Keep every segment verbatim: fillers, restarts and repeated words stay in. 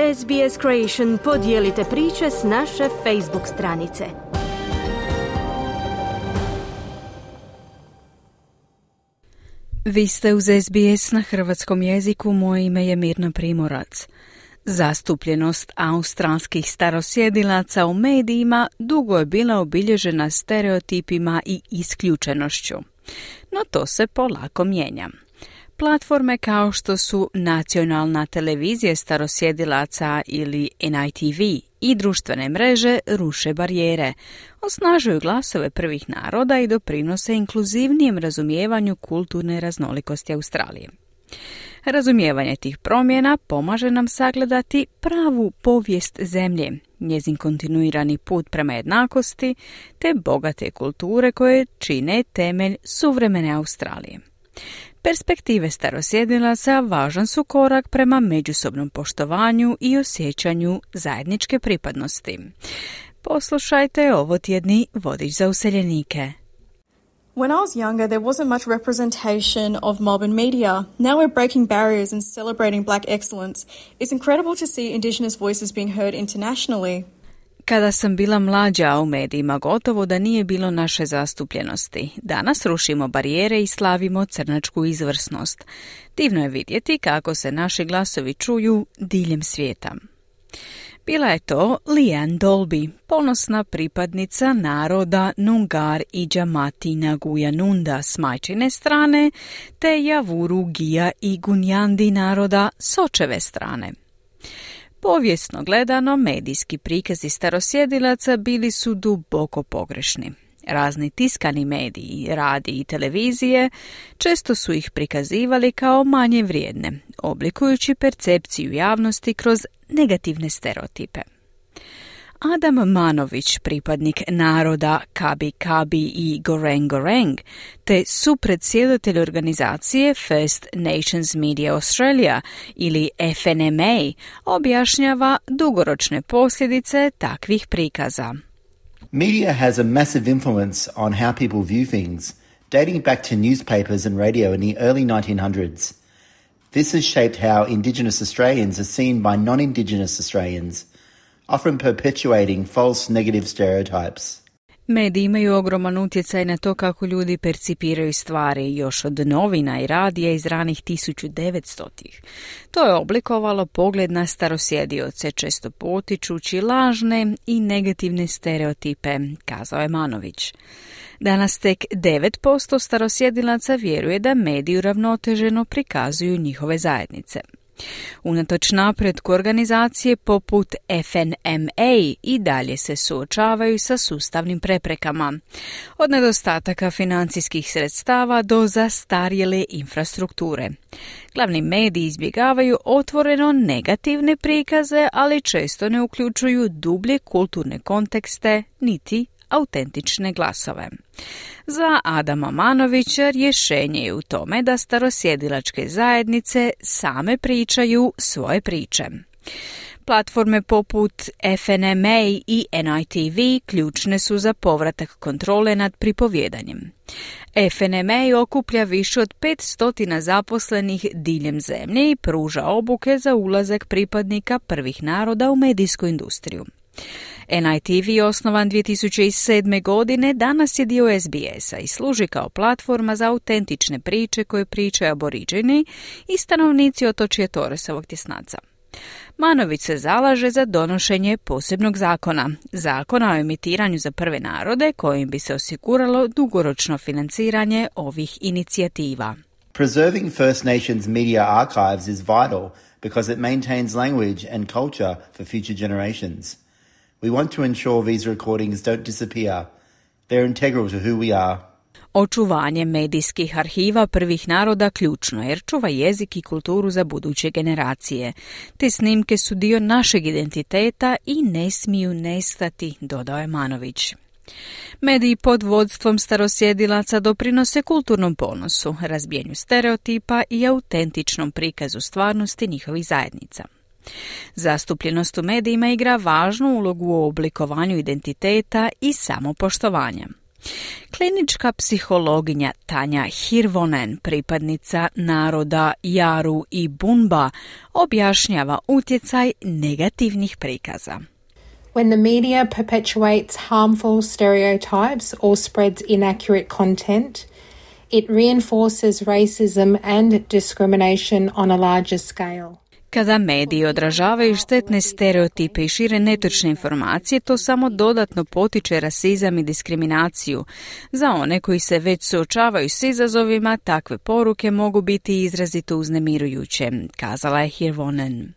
S B S Creation podijelite priče s naše Facebook stranice. Vi ste uz S B S na hrvatskom jeziku, moje ime je Mirna Primorac. Zastupljenost australskih starosjedilaca u medijima dugo je bila obilježena stereotipima i isključenošću. No to se polako mijenja. Platforme kao što su nacionalna televizija starosjedilaca ili N I T V i društvene mreže ruše barijere, osnažuju glasove prvih naroda i doprinose inkluzivnijem razumijevanju kulturne raznolikosti Australije. Razumijevanje tih promjena pomaže nam sagledati pravu povijest zemlje, njezin kontinuirani put prema jednakosti te bogate kulture koje čine temelj suvremene Australije. Perspektive starosjedilaca važan su korak prema međusobnom poštovanju i osjećanju zajedničke pripadnosti. Poslušajte ovo tjedni vodič za useljenike. When I was younger, there wasn't much representation of mob and media. Now we're breaking barriers and celebrating black excellence. It's incredible to see Indigenous voices being heard internationally. Kada sam bila mlađa, u medijima gotovo da nije bilo naše zastupljenosti. Danas rušimo barijere i slavimo crnačku izvrsnost. Divno je vidjeti kako se naši glasovi čuju diljem svijeta. Bila je to Leanne Dolby, ponosna pripadnica naroda Nungar i Džamati Naguja Nunda s majčine strane, te Javuru Gija i Gunjandi naroda s očeve strane. Povijesno gledano, medijski prikazi starosjedilaca bili su duboko pogrešni. Razni tiskani mediji, radiji i televizije često su ih prikazivali kao manje vrijedne, oblikujući percepciju javnosti kroz negativne stereotipe. Adam Manović, pripadnik naroda Kabi Kabi i Goreng Goreng, te supredsjedatelj organizacije First Nations Media Australia ili F N M A, objašnjava dugoročne posljedice takvih prikaza. Media has a massive influence on how people view things, dating back to newspapers and radio in the early nineteen hundreds. This has shaped how Indigenous Australians are seen by non-Indigenous Australians, often perpetuating false negative stereotypes. Mediji imaju ogroman utjecaj na to kako ljudi percipiraju stvari još od novina i radija iz ranih tisuću devetstotih. To je oblikovalo pogled na starosjedioce, često potičući lažne i negativne stereotipe, kazao je Manović. Danas tek devet posto starosjedilaca vjeruje da mediji uravnoteženo prikazuju njihove zajednice. Unatoč napretku organizacije poput F N M A i dalje se suočavaju sa sustavnim preprekama, od nedostataka financijskih sredstava do zastarjele infrastrukture. Glavni mediji izbjegavaju otvoreno negativne prikaze, ali često ne uključuju dublje kulturne kontekste niti autentične glasove. Za Adama Manovića rješenje je u tome da starosjedilačke zajednice same pričaju svoje priče. Platforme poput F N M A i N I T V ključne su za povratak kontrole nad pripovjedanjem. F N M A okuplja više od petsto zaposlenih diljem zemlje i pruža obuke za ulazak pripadnika prvih naroda u medijsku industriju. N I T V, osnovan dvije tisuće sedme. godine, danas je dio S B S-a i služi kao platforma za autentične priče koje pričaju aboriđeni i stanovnici otočja Torresovog tjesnaca. Manović se zalaže za donošenje posebnog zakona, zakona o emitiranju za prve narode, kojim bi se osiguralo dugoročno financiranje ovih inicijativa. Preserving First Nations media archives is vital because it maintains language and culture for future generations. We want to ensure these recordings don't disappear. They're integral to who we are. Očuvanje medijskih arhiva prvih naroda ključno jer čuva jezik i kulturu za buduće generacije. Te snimke su dio našeg identiteta i ne smiju nestati, dodao je Manović. Mediji pod vodstvom starosjedilaca doprinose kulturnom ponosu, razbijanju stereotipa i autentičnom prikazu stvarnosti njihovih zajednica. Zastupljenost u medijima igra važnu ulogu u oblikovanju identiteta i samopoštovanja. Klinička psihologinja Tanja Hirvonen, pripadnica naroda Jaru i Bunba, objašnjava utjecaj negativnih prikaza. When the media perpetuates harmful stereotypes or spreads inaccurate content, it reinforces racism and discrimination on a larger scale. Kada mediji odražavaju štetne stereotipe i šire netočne informacije, to samo dodatno potiče rasizam i diskriminaciju. Za one koji se već suočavaju s izazovima, takve poruke mogu biti izrazito uznemirujuće, kazala je Hirvonen.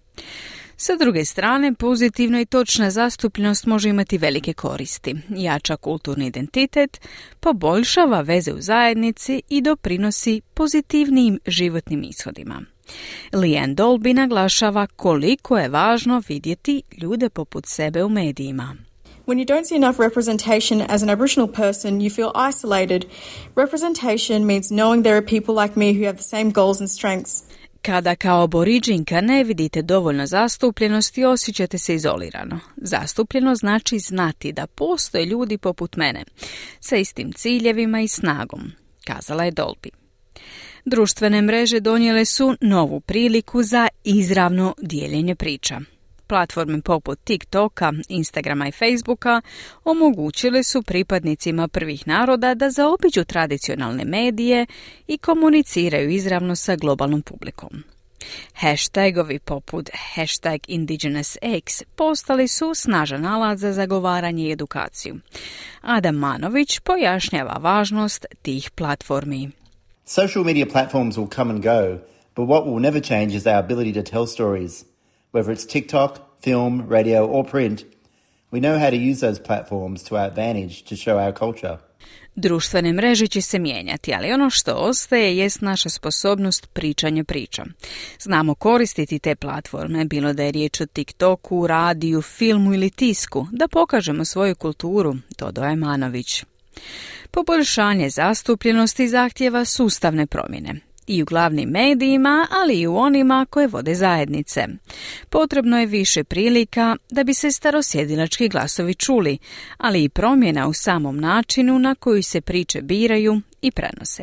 Sa druge strane, pozitivna i točna zastupljenost može imati velike koristi, jača kulturni identitet, poboljšava veze u zajednici i doprinosi pozitivnijim životnim ishodima. Leanne Dolby naglašava koliko je važno vidjeti ljude poput sebe u medijima. When you don't see enough representation as an Aboriginal person, you feel isolated. Representation means knowing there are people like me who have the same goals and strengths. Kada kao aboriđinka ne vidite dovoljno zastupljenosti, osjećate se izolirano. Zastupljeno znači znati da postoje ljudi poput mene, sa istim ciljevima i snagom, kazala je Dolby. Društvene mreže donijele su novu priliku za izravno dijeljenje priča. Platforme poput TikToka, Instagrama i Facebooka omogućile su pripadnicima prvih naroda da zaobiđu tradicionalne medije i komuniciraju izravno sa globalnom publikom. Hashtagovi poput hashtag IndigenousX postali su snažan alat za zagovaranje i edukaciju. Adam Manović pojašnjava važnost tih platformi. Social media platforms will come and go, but what will never change is our ability to tell stories. Whether it's TikTok, film, radio or print, we know how to use those platforms to our advantage to show our culture. Društvene mreže će se mijenjati, ali ono što ostaje jest naša sposobnost pričanja priča. Znamo koristiti te platforme, bilo da je riječ o TikToku, radiju, filmu ili tisku, da pokažemo svoju kulturu, dodaje Manović. Poboljšanje zastupljenosti zahtijeva sustavne promjene. I u glavnim medijima, ali i u onima koje vode zajednice. Potrebno je više prilika da bi se starosjedilački glasovi čuli, ali i promjena u samom načinu na koji se priče biraju i prenose.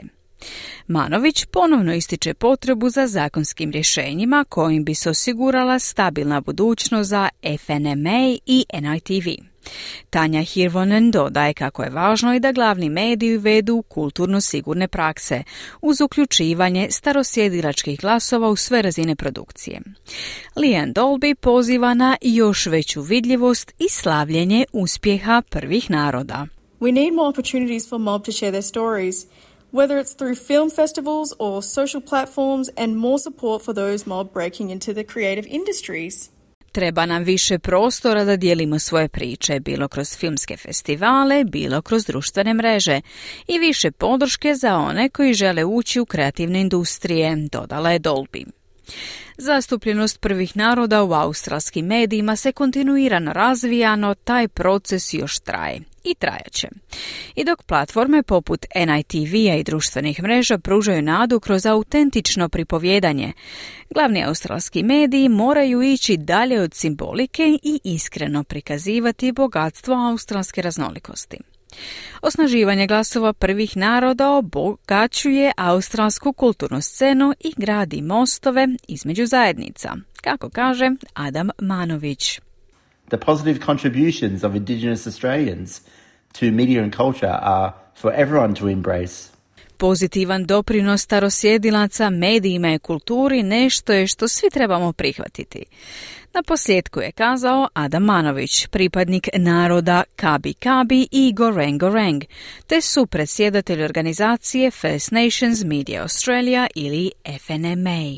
Manović ponovno ističe potrebu za zakonskim rješenjima kojim bi se osigurala stabilna budućnost za F N M A i N I T V. Tanja Hirvonen dodaje kako je važno i da glavni mediji uvedu kulturno sigurne prakse uz uključivanje starosjedilačkih glasova u sve razine produkcije. Leanne Dolby poziva na još veću vidljivost i slavljenje uspjeha prvih naroda. We need more opportunities for mob to share their stories, whether it's through film festivals or social platforms, and more support for those mob breaking into the creative industries. Treba nam više prostora da dijelimo svoje priče, bilo kroz filmske festivale, bilo kroz društvene mreže, i više podrške za one koji žele ući u kreativne industrije, dodala je Dolby. Zastupljenost prvih naroda u australskim medijima se kontinuirano razvija, no taj proces još traje i trajaće. I dok platforme poput N I T V-a i društvenih mreža pružaju nadu kroz autentično pripovjedanje, glavni australski mediji moraju ići dalje od simbolike i iskreno prikazivati bogatstvo australske raznolikosti. Osnaživanje glasova prvih naroda obogaćuje australsku kulturnu scenu i gradi mostove između zajednica, kako kaže Adam Manović. The positive contributions of Indigenous Australians to media and culture are for everyone to embrace. Pozitivan doprinos starosjedilaca medijima i kulturi nešto je što svi trebamo prihvatiti. Na posljedku je kazao Adam Manović, pripadnik naroda Kabi Kabi i Goreng Goreng, te su predsjedatelj organizacije First Nations Media Australia ili F N M A.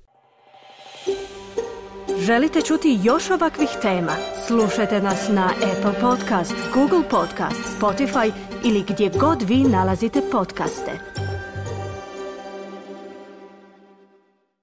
Želite čuti još ovakvih tema? Slušajte nas na Apple Podcast, Google Podcast, Spotify ili gdje god vi nalazite podcaste.